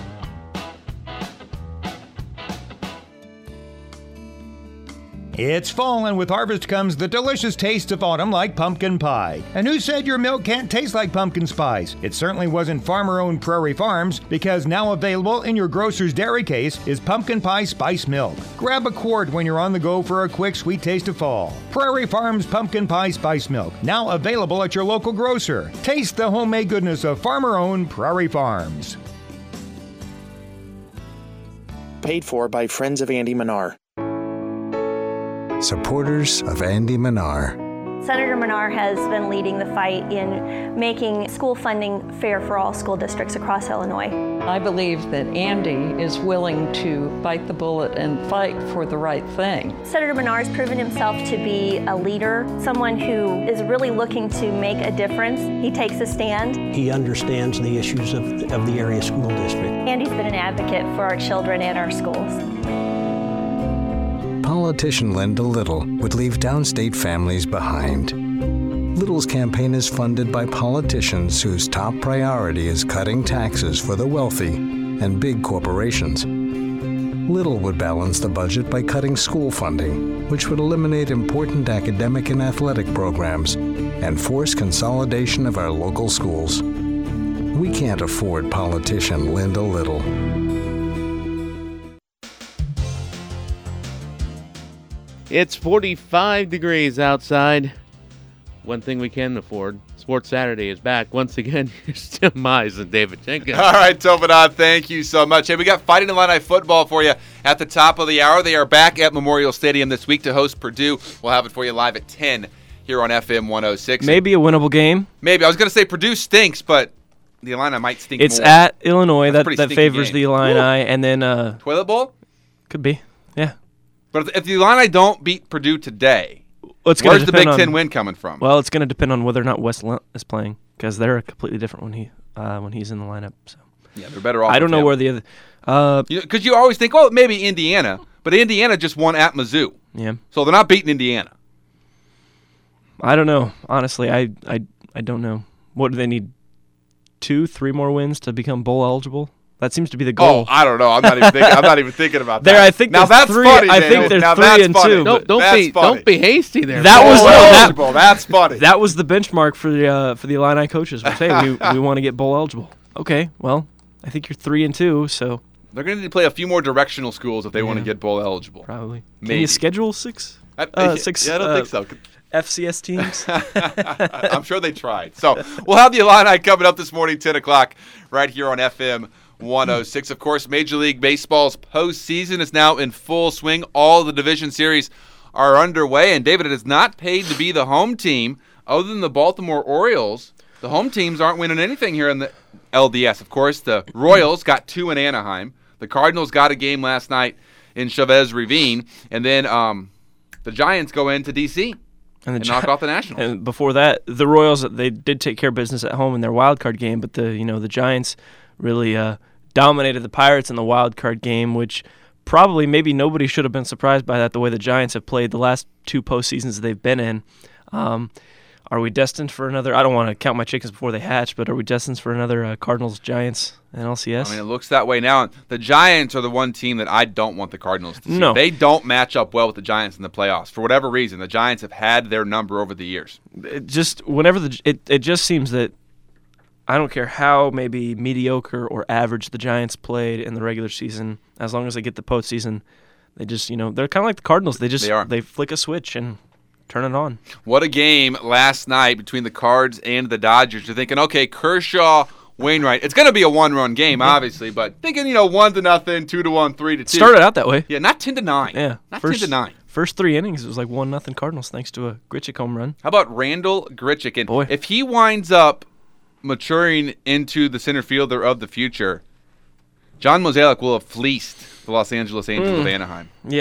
It's fall, and with harvest comes the delicious taste of autumn, like pumpkin pie. And who said your milk can't taste like pumpkin spice? It certainly wasn't farmer-owned Prairie Farms, because now available in your grocer's dairy case is pumpkin pie spice milk. Grab a quart when you're on the go for a quick sweet taste of fall. Prairie Farms Pumpkin Pie Spice Milk, now available at your local grocer. Taste the homemade goodness of farmer-owned Prairie Farms. Paid for by Friends of Andy Menard. Supporters of Andy Menard. Senator Menard has been leading the fight in making school funding fair for all school districts across Illinois. I believe that Andy is willing to bite the bullet and fight for the right thing. Senator Menard has proven himself to be a leader, someone who is really looking to make a difference. He takes a stand. He understands the issues of, of the area school district. Andy's been an advocate for our children and our schools. Politician Linda Little would leave downstate families behind. Little's campaign is funded by politicians whose top priority is cutting taxes for the wealthy and big corporations. Little would balance the budget by cutting school funding, which would eliminate important academic and athletic programs and force consolidation of our local schools. We can't afford politician Linda Little. It's forty-five degrees outside. One thing we can afford. Sports Saturday is back. Once again, here's Tim Mize and David Jenkins. All right, Topadon, thank you so much. Hey, we got Fighting Illini football for you at the top of the hour. They are back at Memorial Stadium this week to host Purdue. We'll have it for you live at ten here on F M one oh six. Maybe a winnable game. Maybe. I was going to say Purdue stinks, but the Illini might stink it's more. It's at Illinois. That's that that favors game. the Illini. Woo. And then... Uh, Toilet Bowl? Could be, yeah. But if the Illini don't beat Purdue today, well, it's where's the Big on, Ten win coming from? Well, it's going to depend on whether or not West Lunt is playing, because they're completely different when he uh, when he's in the lineup. So yeah, they're better off. I don't know him. where the other because uh, you, you always think, oh, maybe Indiana, but Indiana just won at Mizzou. Yeah, so they're not beating Indiana. I don't know. Honestly, I I I don't know. What do they need? Two, three more wins to become bowl eligible? That seems to be the goal. Oh, I don't know. I'm not even thinking. I'm not even thinking about that. There, I think now that's three, funny. I Daniel. think there's now three and funny. two. Don't, don't that's be funny. don't be hasty there. That was bowl eligible. That, that's funny. That was the benchmark for the uh, for the Illini coaches. Was, hey, we we want to get bowl eligible. Okay, well, I think you're three and two, so they're going to need to play a few more directional schools if they yeah, want to get bowl eligible. Probably. Maybe. Can you schedule six? I, uh, six. Yeah, I don't uh, think so. F C S teams. I'm sure they tried. So we'll have the Illini coming up this morning, ten o'clock, right here on F M one oh six. Of course, Major League Baseball's postseason is now in full swing. All the division series are underway. And, David, it is not paid to be the home team. Other than the Baltimore Orioles, the home teams aren't winning anything here in the L D S. Of course, the Royals got two in Anaheim. The Cardinals got a game last night in Chavez Ravine. And then um, the Giants go into D C and, and knock Gi- off the Nationals. And before that, the Royals, they did take care of business at home in their wild card game, but the you know the Giants really uh, dominated the Pirates in the wild card game, which probably maybe nobody should have been surprised by that, the way the Giants have played the last two postseasons they've been in. Um, are we destined for another? I don't want to count my chickens before they hatch, but are we destined for another uh, Cardinals-Giants in L C S? I mean, it looks that way now. The Giants are the one team that I don't want the Cardinals to see. No. They don't match up well with the Giants in the playoffs. For whatever reason, the Giants have had their number over the years. It just whenever the it, it just seems that I don't care how maybe mediocre or average the Giants played in the regular season, as long as they get the postseason, they just, you know, they're kind of like the Cardinals. They just they, are. they flick a switch and turn it on. What a game last night between the Cards and the Dodgers. You're thinking, okay, Kershaw, Wainwright. It's going to be a one-run game, obviously, but thinking, you know, one to nothing, two to one, three to two. Started out that way. Yeah, not ten to nine. Yeah, not first, ten to nine. First three innings, it was like one nothing Cardinals, thanks to a Grichuk home run. How about Randall Grichuk? And Boy. if he winds up maturing into the center fielder of the future, John Mozeliak will have fleeced the Los Angeles Angels mm. of Anaheim. Yeah,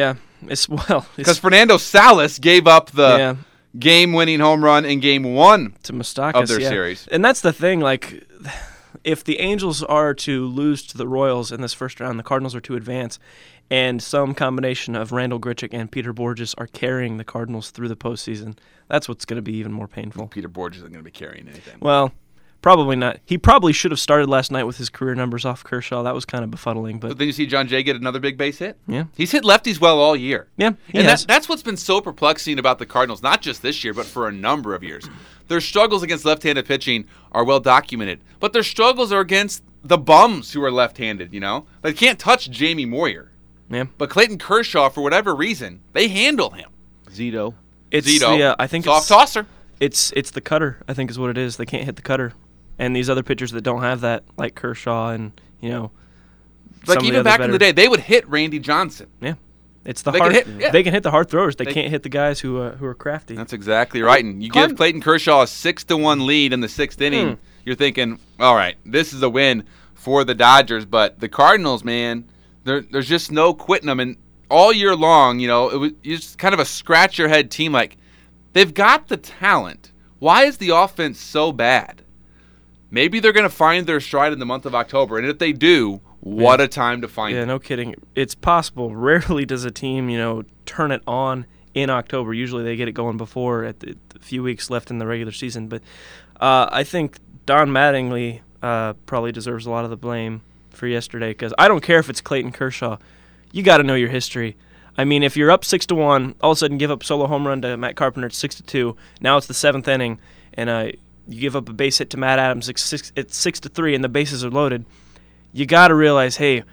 it's well because Fernando Salas gave up the yeah. game-winning home run in Game One to Moustakas of their yeah. series, and that's the thing. Like, if the Angels are to lose to the Royals in this first round, the Cardinals are to advance, and some combination of Randall Grichuk and Peter Borges are carrying the Cardinals through the postseason, that's what's going to be even more painful. Peter Borges isn't going to be carrying anything. Well. Probably not. He probably should have started last night with his career numbers off Kershaw. That was kind of befuddling. But, but then you see John Jay get another big base hit. Yeah. He's hit lefties well all year. Yeah, he and has. That, that's what's been so perplexing about the Cardinals, not just this year, but for a number of years. Their struggles against left-handed pitching are well documented, but their struggles are against the bums who are left-handed, you know? They can't touch Jamie Moyer. Yeah. But Clayton Kershaw, for whatever reason, they handle him. Zito. It's Zito. The, uh, I think Soft it's, tosser. It's, it's the cutter, I think is what it is. They can't hit the cutter. And these other pitchers that don't have that, like Kershaw and, you know, like some even of the back better, in the day, they would hit Randy Johnson. Yeah. It's the they hard. Can hit, yeah. They can hit the hard throwers. They, They, can't hit the guys who uh, who are crafty. That's exactly right. And you Card- give Clayton Kershaw a six to one lead in the sixth inning, Hmm. you're thinking, all right, this is a win for the Dodgers. But the Cardinals, man, there's just no quitting them. And all year long, you know, it was just kind of a scratch your head team. Like, they've got the talent. Why is the offense so bad? Maybe they're going to find their stride in the month of October. And if they do, what Yeah. a time to find Yeah, it. no kidding. It's possible. Rarely does a team, you know, turn it on in October. Usually they get it going before at the, the few weeks left in the regular season. But uh, I think Don Mattingly uh, probably deserves a lot of the blame for yesterday because I don't care if it's Clayton Kershaw. You got to know your history. I mean, if you're up six to one, all of a sudden give up solo home run to Matt Carpenter at six to two. Now it's the seventh inning, and uh, you give up a base hit to Matt Adams at six, at six to three, and the bases are loaded. You got to realize, hey,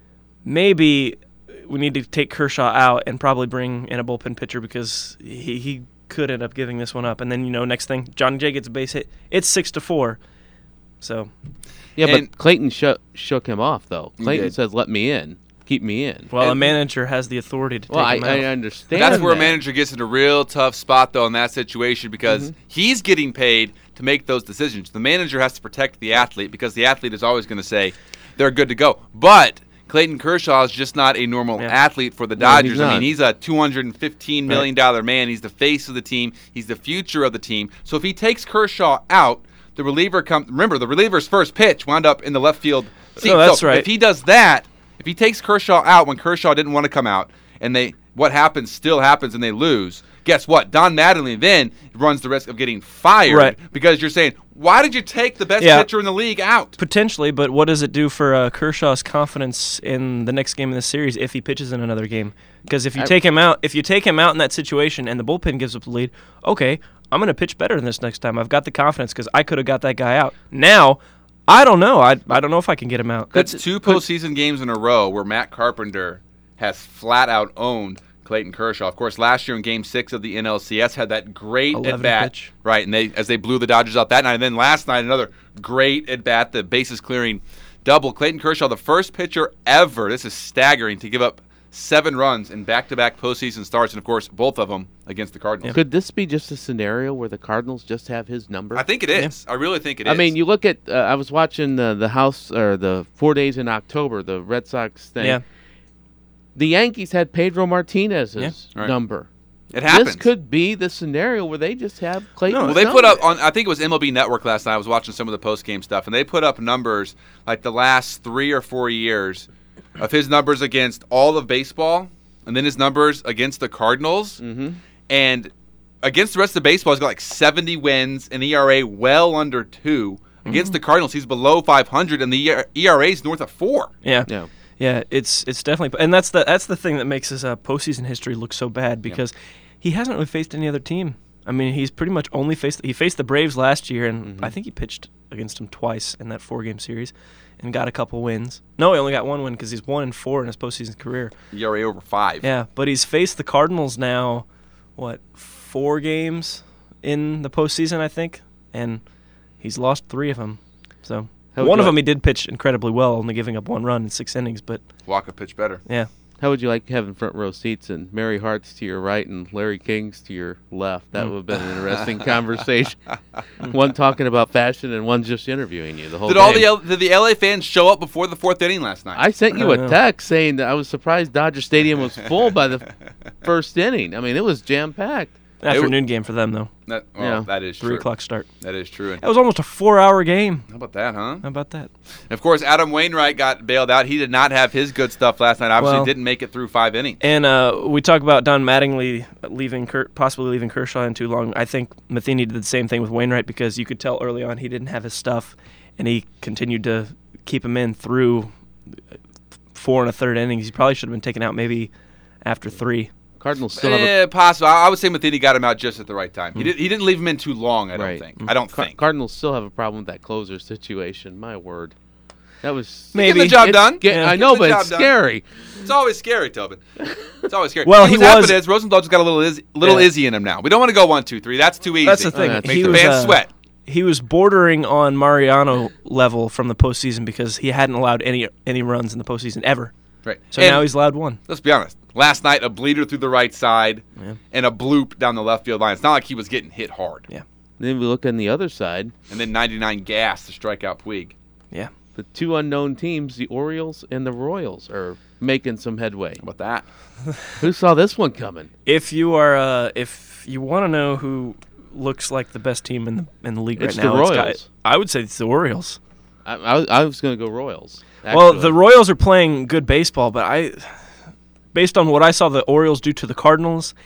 maybe we need to take Kershaw out and probably bring in a bullpen pitcher because he, he could end up giving this one up. And then, you know, next thing, Johnny Jay gets a base hit. It's six to four. So, yeah, And- but Clayton sh- shook him off though. He Clayton did. says, "Let me in, keep me in." well, a And- manager has the authority to take Well, I, him out. I understand. That's where a that. manager gets into a real tough spot, though, in that situation because Mhm. he's getting paid to make those decisions. The manager has to protect the athlete because the athlete is always going to say they're good to go. But Clayton Kershaw is just not a normal Yeah. athlete for the No, he's Dodgers. I mean, not. he's a two hundred fifteen million dollars man. He's the face of the team. He's the future of the team. So if he takes Kershaw out, the reliever comes. Remember, the reliever's first pitch wound up in the left field seat. Oh, that's so right. If he does that, if he takes Kershaw out when Kershaw didn't want to come out, and they what happens still happens and they lose, guess what? Don Mattingly then runs the risk of getting fired Right. because you're saying, why did you take the best Yeah. pitcher in the league out? Potentially, but what does it do for uh, Kershaw's confidence in the next game of the series if he pitches in another game? Because if you I- take him out, if you take him out in that situation and the bullpen gives up the lead, okay, I'm going to pitch better than this next time. I've got the confidence because I could have got that guy out. Now, I don't know. I I don't know if I can get him out. That's two postseason games in a row where Matt Carpenter has flat out owned Clayton Kershaw. Of course, last year in Game Six of the N L C S had that great eleven at bat, pitch. right? And they as they blew the Dodgers out that night, and then last night another great at bat, the bases clearing double. Clayton Kershaw, the first pitcher ever. This is staggering to give up seven runs in back-to-back postseason starts, and of course, both of them against the Cardinals. Could this be just a scenario where the Cardinals just have his number? I think it is. I really think it is. I mean, you look at. Uh, I was watching the the house or the four days in October, the Red Sox thing. Yeah. The Yankees had Pedro Martinez's Yeah. Right. number. It happens. This could be the scenario where they just have Clayton. Well, they put up on. I think it was M L B Network last night. I was watching some of the post game stuff, and they put up numbers like the last three or four years of his numbers against all of baseball, and then his numbers against the Cardinals, mm-hmm. and against the rest of baseball, he's got like seventy wins, an E R A well under two. Mm-hmm. Against the Cardinals, he's below five hundred, and the E R A is north of four. Yeah. Yeah. Yeah, it's it's definitely, and that's the that's the thing that makes his uh, postseason history look so bad because he hasn't really faced any other team. I mean, he's pretty much only faced he faced the Braves last year, and Mm-hmm. I think he pitched against them twice in that four game series, and got a couple wins. No, he only got one win because he's one and four in his postseason career. E R A over five. Yeah, but he's faced the Cardinals now, what four games in the postseason, I think, and he's lost three of them. So. How would One you of like- them he did pitch incredibly well, only giving up one run in six innings. But Walker pitched better. yeah, How would you like having front row seats and Mary Hart's to your right and Larry King's to your left? That would have been an interesting conversation. One talking about fashion and one just interviewing you the whole Did game. all the L- did the L A fans show up before the fourth inning last night? I sent you a text saying that I was surprised Dodger Stadium was full by the first inning. I mean, it was jam-packed. Afternoon game for them, though. That, well, yeah. that is Three true. o'clock start. That is true. It was almost a four-hour game. How about that, huh? How about that? And of course, Adam Wainwright got bailed out. He did not have his good stuff last night. Obviously, Well, didn't make it through five innings. And uh, we talk about Don Mattingly leaving, Ker- possibly leaving Kershaw in too long. I think Matheny did the same thing with Wainwright because you could tell early on he didn't have his stuff, and he continued to keep him in through four and a third innings. He probably should have been taken out maybe after three. Cardinals still have a Eh, possible. I I would say Matheny got him out just at the right time. He, Mm. did, he didn't leave him in too long, I don't Right. think. I don't Car- think. Cardinals still have a problem with that closer situation. My word. That was Getting the job it's done. Get, Yeah. I know, Getting but the it's job done. scary. It's always scary, Tobin. It's always scary. Well, See, he what's happened was- is Rosenthal just got a little iz- little Yeah. Izzy in him now. We don't want to go one, two, three. That's too easy. That's the thing. Make he the was, fans uh, sweat. He was bordering on Mariano level from the postseason because he hadn't allowed any any runs in the postseason ever. Right. So And now he's allowed one. Let's be honest. Last night, a bleeder through the right side Yeah. and a bloop down the left field line. It's not like he was getting hit hard. Yeah. Then we look on the other side. And then ninety-nine gas to strike out Puig. Yeah. The two unknown teams, the Orioles and the Royals, are making some headway. How about that? Who saw this one coming? If you are, uh, if you want to know who looks like the best team in the in the league It's right the now, it's Royals. got- I would say it's the Orioles. I, I, I was going to go Royals. Well, actually. the Royals are playing good baseball, but I, based on what I saw the Orioles do to the Cardinals,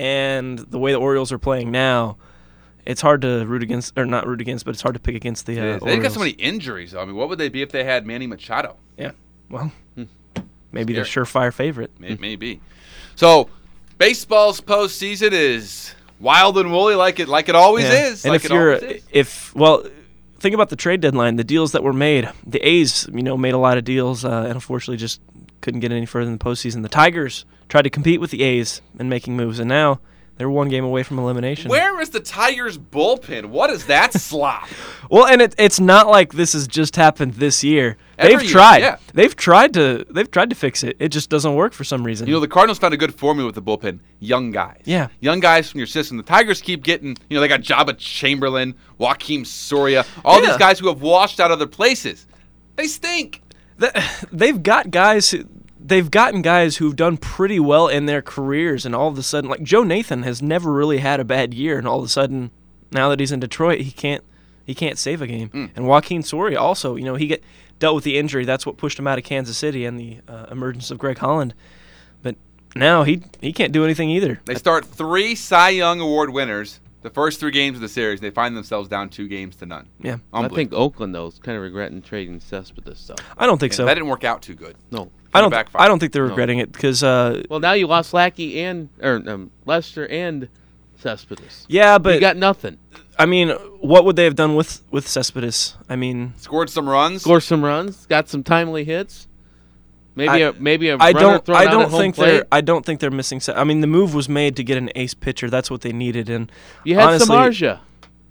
and the way the Orioles are playing now, it's hard to root against, or not root against, but it's hard to pick against the uh, It is. Orioles. They've got so many injuries. I mean, what would they be if they had Manny Machado? Yeah. Well, maybe Scary. the surefire favorite. It may be. So, baseball's postseason is wild and woolly, like it like it always Yeah. is. And like if it you're, always is. if well, think about the trade deadline, the deals that were made. The A's, you know, made a lot of deals, uh, and unfortunately just couldn't get any further in the postseason. The Tigers tried to compete with the A's in making moves, and now they're one game away from elimination. Where is the Tigers' bullpen? What is that slop? Well, and it, it's not like this has just happened this year. Every they've year, tried. yeah. They've tried to. They've tried to fix it. It just doesn't work for some reason. You know, the Cardinals found a good formula with the bullpen. Young guys. Yeah. Young guys from your system. The Tigers keep getting, you know, they got Jabba Chamberlain, Joaquim Soria, all Yeah. these guys who have washed out other places. They stink. The- they've got guys. Who, they've gotten guys who've done pretty well in their careers, and all of a sudden, like Joe Nathan has never really had a bad year, and all of a sudden, now that he's in Detroit, he can't. He can't save a game. Mm. And Joaquin Soria also, you know, he get dealt with the injury. That's what pushed him out of Kansas City and the uh, emergence of Greg Holland. But now he he can't do anything either. They start three Cy Young Award winners the first three games of the series. They find themselves down two games to none. Yeah. I think Oakland, though, is kind of regretting trading Cespedes. So. I don't think Yeah, so. That didn't work out too good. No. I don't. Backfire. I don't think they're No. regretting it because. Uh, Well, now you lost Lackey and or um, Lester and Cespedes. yeah, but you got nothing. I mean, what would they have done with with Cespedes? I mean, Scored some runs. Score some runs. Got some timely hits. Maybe I- a maybe a I runner don't. thrown I out don't at home think plate. they're. I don't think they're missing. Ce- I mean, the move was made to get an ace pitcher. That's what they needed. And You had honestly, Samardzija.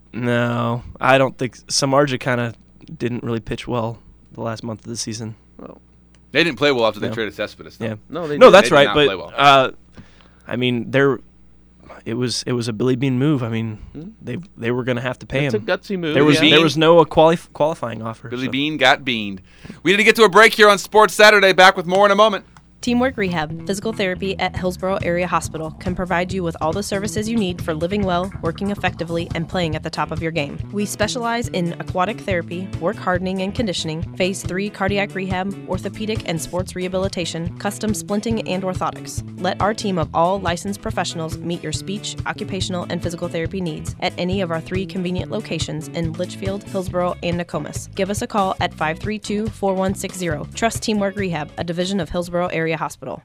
No, I don't think Samardzija kind of didn't really pitch well the last month of the season. Well, They didn't play well after they No. traded Cespedes. though. Yeah. No, they no, did. that's They did right. not But play well. uh, I mean, they're. It was it was a Billy Bean move. I mean, Hmm? they they were going to have to pay It's him. a gutsy move. There was yeah. there was no quali- qualifying offer. Billy so. Bean got beaned. We need to get to a break here on Sports Saturday. Back with more in a moment. Teamwork Rehab Physical Therapy at Hillsborough Area Hospital can provide you with all the services you need for living well, working effectively, and playing at the top of your game. We specialize in aquatic therapy, work hardening and conditioning, phase three cardiac rehab, orthopedic and sports rehabilitation, custom splinting and orthotics. Let our team of all licensed professionals meet your speech, occupational, and physical therapy needs at any of our three convenient locations in Litchfield, Hillsborough, and Nokomis. Give us a call at five three two, four one six zero. Trust Teamwork Rehab, a division of Hillsborough Area Hospital.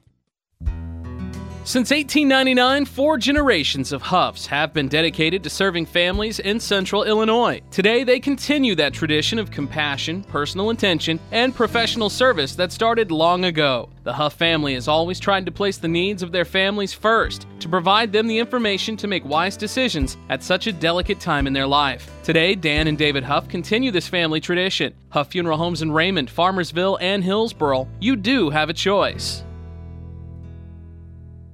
Since eighteen ninety-nine, four generations of Huffs have been dedicated to serving families in central Illinois. Today, they continue that tradition of compassion, personal attention, and professional service that started long ago. The Huff family has always tried to place the needs of their families first, to provide them the information to make wise decisions at such a delicate time in their life. Today, Dan and David Huff continue this family tradition. Huff Funeral Homes in Raymond, Farmersville, and Hillsborough. You do have a choice.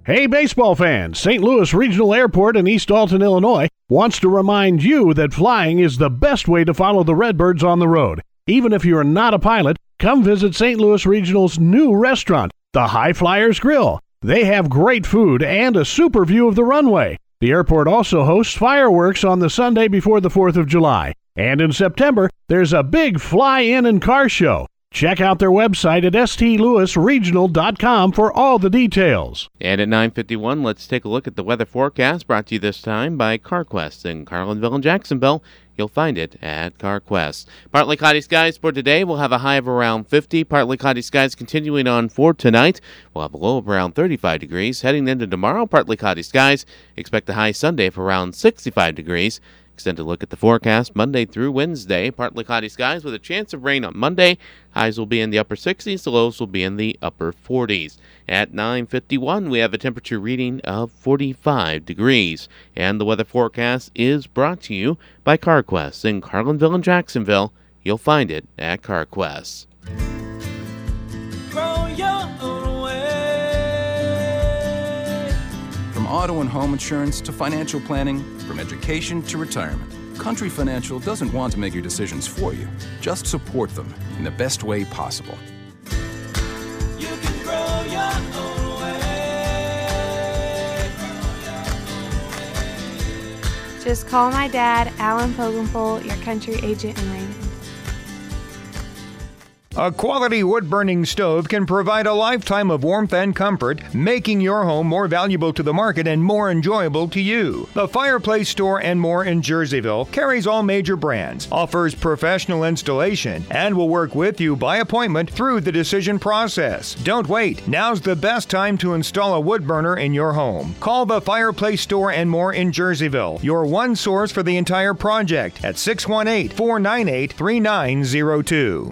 Hey baseball fans, Saint Louis Regional Airport in East Alton, Illinois wants to remind you that flying is the best way to follow the Redbirds on the road. Even if you're not a pilot, come visit Saint Louis Regional's new restaurant, the High Flyers Grill. They have great food and a super view of the runway. The airport also hosts fireworks on the Sunday before the fourth of July. And in September, there's a big fly-in and car show. Check out their website at s t louis regional dot com for all the details. And at nine fifty-one, let's take a look at the weather forecast, brought to you this time by CarQuest in Carlinville and Jacksonville. You'll find it at CarQuest. Partly cloudy skies for today. We'll have a high of around fifty. Partly cloudy skies continuing on for tonight. We'll have a low of around thirty-five degrees. Heading into tomorrow, partly cloudy skies. Expect a high Sunday of around sixty-five degrees. Extended look at the forecast Monday through Wednesday. Partly cloudy skies with a chance of rain on Monday. Highs will be in the upper sixties. The lows will be in the upper forties. At nine fifty-one, we have a temperature reading of forty-five degrees. And the weather forecast is brought to you by CarQuest in Carlinville and Jacksonville. You'll find it at CarQuest. Grow your own way. From auto and home insurance to financial planning, from education to retirement, Country Financial doesn't want to make your decisions for you. Just support them in the best way possible. You can grow your own way. Just call my dad, Alan Pogenpole, your country agent in Raymond. A quality wood-burning stove can provide a lifetime of warmth and comfort, making your home more valuable to the market and more enjoyable to you. The Fireplace Store and More in Jerseyville carries all major brands, offers professional installation, and will work with you by appointment through the decision process. Don't wait. Now's the best time to install a wood burner in your home. Call the Fireplace Store and More in Jerseyville, your one source for the entire project, at six one eight, four nine eight, three nine zero two.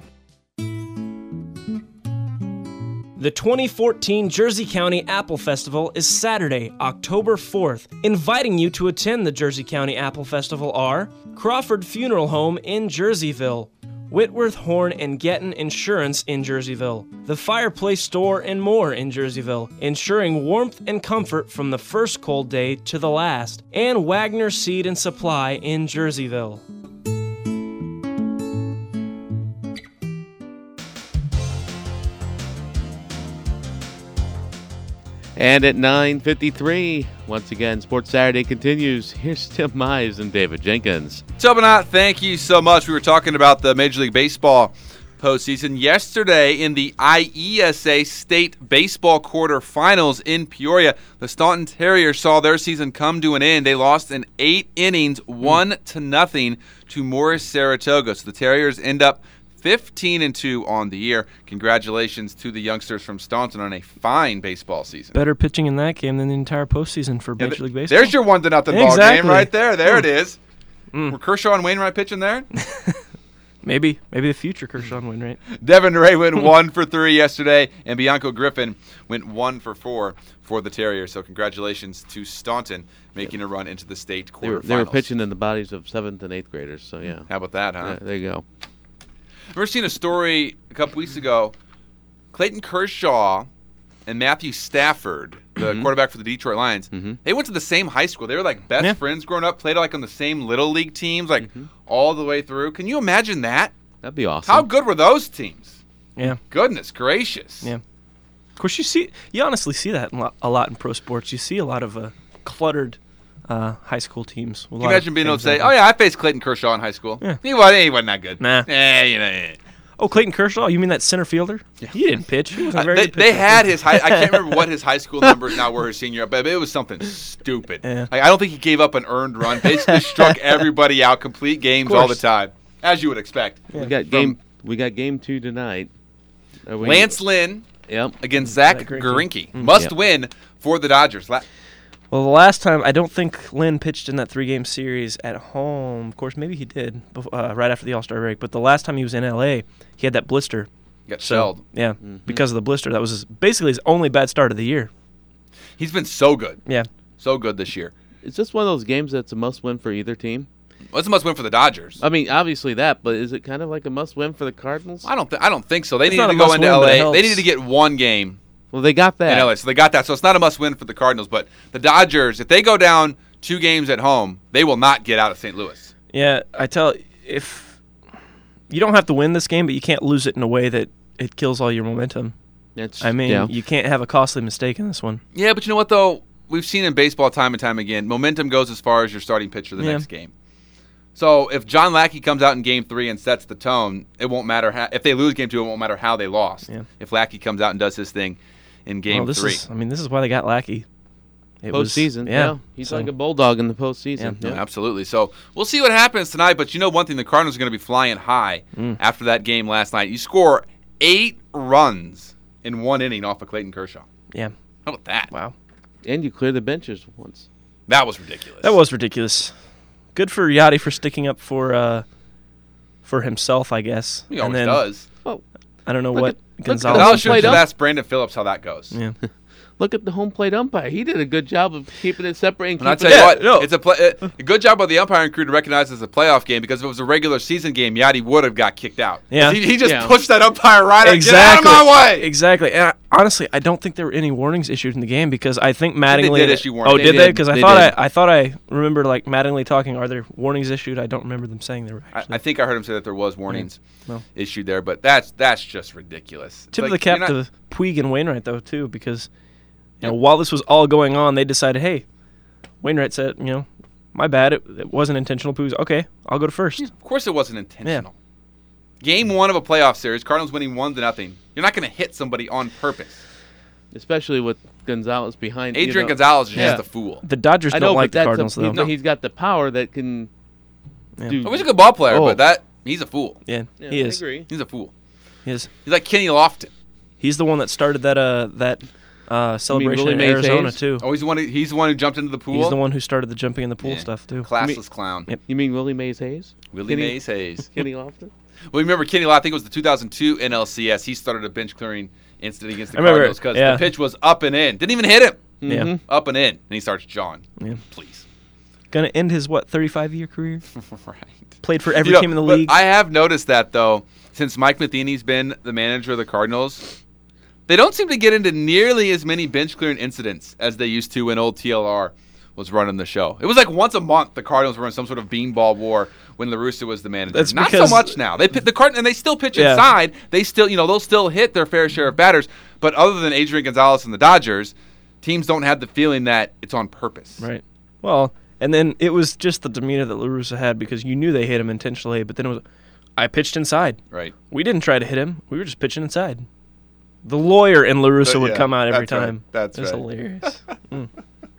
The twenty fourteen Jersey County Apple Festival is Saturday, October fourth. Inviting you to attend the Jersey County Apple Festival are Crawford Funeral Home in Jerseyville, Whitworth, Horn, and Getton Insurance in Jerseyville, the Fireplace Store and More in Jerseyville, ensuring warmth and comfort from the first cold day to the last, and Wagner Seed and Supply in Jerseyville. And at nine fifty-three, once again, Sports Saturday continues. Here's Tim Mize and David Jenkins. Tobinat, thank you so much. We were talking about the Major League Baseball postseason yesterday in the I E S A State Baseball quarterfinals in Peoria. The Staunton Terriers saw their season come to an end. They lost in eight innings, one to nothing to Morris Saratoga. So the Terriers end up fifteen and two on the year. Congratulations to the youngsters from Staunton on a fine baseball season. Better pitching in that game than the entire postseason for Yeah, Major th- League Baseball. There's your one to nothing Exactly. ball game right there. There Mm. it is. Mm. Were Kershaw and Wainwright pitching there? Maybe. Maybe the future Kershaw and Wainwright. Devin Ray went one for three yesterday, and Bianco Griffin went one for four for the Terriers. So congratulations to Staunton making a run into the state They were, quarterfinals. they were pitching in the bodies of seventh and eighth graders, so yeah. How about that, huh? Yeah, there you go. Remember seeing a story a couple weeks ago? Clayton Kershaw and Matthew Stafford, the Mhm. quarterback for the Detroit Lions, Mm-hmm. they went to the same high school. They were like best Yeah. friends growing up, played like on the same little league teams, like Mm-hmm. all the way through. Can you imagine that? That'd be awesome. How good were those teams? Yeah. Goodness gracious. Yeah. Of course, you see, you honestly see that a lot, a lot in pro sports. You see a lot of uh, cluttered uh, high school teams. Can you imagine being able to say, "Oh yeah, I faced Clayton Kershaw in high school. Yeah. He wasn't, he wasn't that good. Nah. Eh, you know, eh." Oh, Clayton Kershaw? You mean that center fielder? Yeah. He didn't pitch. He was a Uh, very they, good they pitcher. had his high. I can't remember what his high school numbers now were his senior year, but it was something stupid. Yeah. Like, I don't think he gave up an earned run. Basically, struck everybody out, complete games all the course. time, as you would expect. We got From game. We got game two tonight. Are we- Lance Lynn Yep. against Zach Zach Greinke. Greinke. Mm. Must Yep. win for the Dodgers. La- Well, the last time, I don't think Lynn pitched in that three-game series at home. Of course, maybe he did bef- uh, right after the All-Star break. But the last time he was in L A, he had that blister. Got So, shelled. Yeah, Mhm. because of the blister. That was his, basically his only bad start of the year. He's been so good. Yeah. So good this year. Is this one of those games that's a must-win for either team? Well, it's a must win for the Dodgers. I mean, obviously that, but is it kind of like a must-win for the Cardinals? I don't. Th- I don't think so. They It's need not to a go must into win, but it L A. They helps. need to get one game Well, they got that. In L A, so they got that. So it's not a must-win for the Cardinals. But the Dodgers, if they go down two games at home, they will not get out of Saint Louis. Yeah, I tell if you don't have to win this game, but you can't lose it in a way that it kills all your momentum. It's, I mean, yeah. you can't have a costly mistake in this one. Yeah, but you know what, though? We've seen in baseball time and time again, momentum goes as far as your starting pitcher the Yeah. next game. So if John Lackey comes out in game three and sets the tone, it won't matter how, if they lose game two, it won't matter how they lost. Yeah. If Lackey comes out and does his thing in game well, this three. Is, I mean, this is why they got Lackey. It Postseason, was, yeah. yeah. He's So- like a bulldog in the postseason. No, Yeah. absolutely. So we'll see what happens tonight. But you know one thing, the Cardinals are going to be flying high Mm. after that game last night. You score eight runs in one inning off of Clayton Kershaw. Yeah. How about that? Wow. And you clear the benches once. That was ridiculous. That was ridiculous. Good for Yachty for sticking up for uh, for himself, I guess. He And always then, does. Well, I don't know look what at- look at Gonzalez. the I'll home should plate just ump- ask Brandon Phillips how that goes. Yeah. Look at the home plate umpire. He did a good job of keeping it separate. And And I keeping tell you it- what, no. it's a, play, uh, a good job by the umpiring crew to recognize it's a playoff game, because if it was a regular season game, Yachty would have got kicked out. Yeah. He, he just Yeah. pushed that umpire right Exactly. out. Get out of my way. Exactly. And I, honestly, I don't think there were any warnings issued in the game because I think Mattingly. did issue warnings. Oh, They did did. they? Because I They thought did. I, I thought I remember like Mattingly talking. Are there warnings issued? I don't remember them saying there were. I, Actually. I think I heard him say that there was warnings Well. issued there, but that's that's just ridiculous. Tip Like, of the cap you're not- to Puig and Wainwright though too, because you know while this was all going on, they decided, hey, Wainwright said, you know, my bad, it, it wasn't intentional. Puig's okay, I'll go to first. Of course, it wasn't intentional. Game one of a playoff series, Cardinals winning one to nothing. You're not going to hit somebody on purpose. especially with Gonzalez behind. Adrian you know. Gonzalez is Yeah. just a fool. The Dodgers I don't know, like but the that's Cardinals a, though. he's, he's got the power that can. Yeah. Do, Oh, he's a good ball player, Oh. but that he's a fool. Yeah, Yeah, he I is. agree. He's a fool. He is. He's like Kenny Lofton. He's the one that started that uh that uh celebration Willie in Mays Arizona Hayes? too. Oh, he's the one. Who, he's the one who jumped into the pool. He's the one who started the jumping in the pool Yeah. stuff too. Classless clown. Yep. You mean Willie Mays Hayes? Willie Kenny- Mays Hayes. Kenny Lofton? Well, remember Kenny Lofton? I think it was the two thousand two N L C S. He started a bench clearing incident against the I remember, Cardinals because yeah. the pitch was up and in. Didn't even hit him. Yeah. Mhm. Up and in, and he starts jawing. Yeah. Please. Gonna end his what thirty-five year career. Right. Played for every You know, team in the but league. I have noticed that though, since Mike Matheny's been the manager of the Cardinals, they don't seem to get into nearly as many bench clearing incidents as they used to when old T L R was running the show. It was like once a month the Cardinals were in some sort of beanball war when La Russa was the manager. That's Not because- so much now. They pit the Card and they still pitch Yeah. inside. They still, you know, they'll still hit their fair share of batters. But other than Adrian Gonzalez and the Dodgers, teams don't have the feeling that it's on purpose. Right. Well, and then it was just the demeanor that La Russa had because you knew they hit him intentionally, but then it was, I pitched inside. Right. We didn't try to hit him. We were just pitching inside. The lawyer in La Russa Uh, would yeah, come out every that's right. time. That's It's right. hilarious. Mm.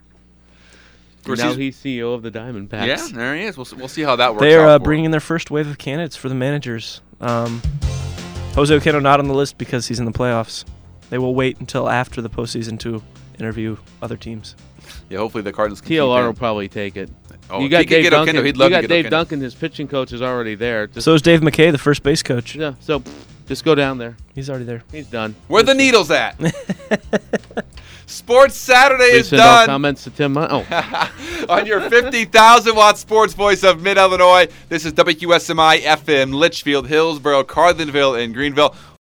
course, now he's- he's C E O of the Diamondbacks. Yeah, there he is. We'll, we'll see how that works They're out. uh, for him. bringing their first wave of candidates for the managers. Um, Jose Oquendo not on the list because he's in the playoffs. They will wait until after the postseason to interview other teams. Yeah, hopefully the Cardinals can T L R keep will him. probably take it. Oh, you if got he could Dave get Duncan. Oquendo, he'd love you to got get Dave Oquendo. Duncan. His pitching coach is already there. Just, So is Dave McKay, the first base coach. yeah, so just go down there. He's already there. He's done. Where the needles at? Sports Saturday Please is send all done. comments to Tim. Mon- oh, On your fifty thousand watt sports voice of Mid-Illinois, this is W Q S M I F M, Litchfield, Hillsboro, Carlinville, and Greenville.